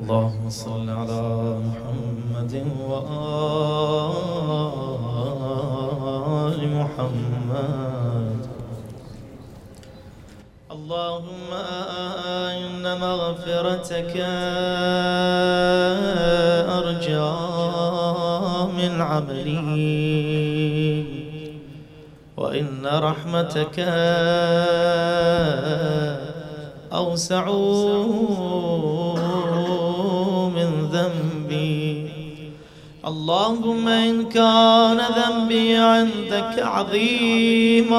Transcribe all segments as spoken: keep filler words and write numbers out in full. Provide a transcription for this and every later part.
اللهم صل على محمد وآل محمد. اللهم إن مغفرتك أرجى من عملي، وإن رحمتك أوسع من ذنبي. اللهم إن كان ذنبي عندك عظيما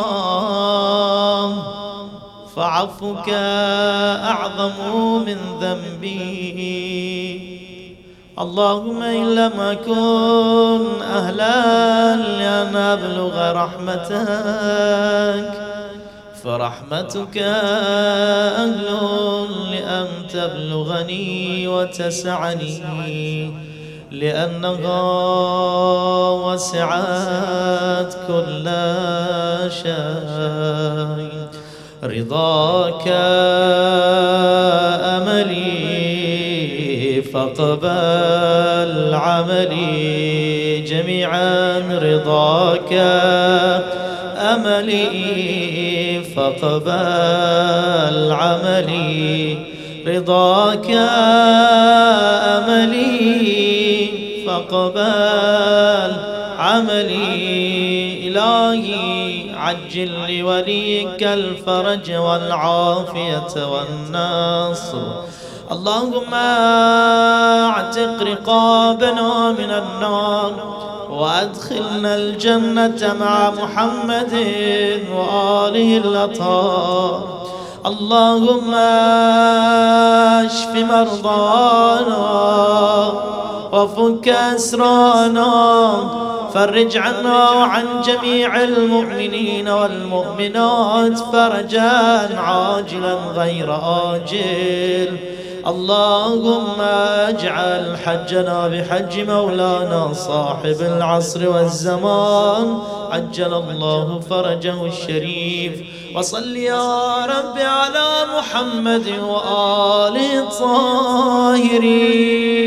فعفوك أعظم من ذنبي. اللهم إن لم أكن أهلا لأن أبلغ رحمتك فرحمتك أهل لأن تبلغني وتسعني، لأنها وسعت كل شيء. رضاك أملي فاقبل عملي جميعا. رضاك أملي فاقبل عملي. رضاك أملي فاقبل عملي. إلهي عجل لوليك الفرج والعافية والنصر. اللهم اعتق رقابنا من النار وأدخلنا الجنة مع محمد وآله الأطهار. اللهم اشف مرضانا وفك أسرانا، فرج عنا وعن جميع المؤمنين والمؤمنات فرجا عاجلا غير آجل. اللهم اجعل حجنا بحج مولانا صاحب العصر والزمان عجل الله فرجه الشريف. وصل يا رب على محمد وآله الطاهرين.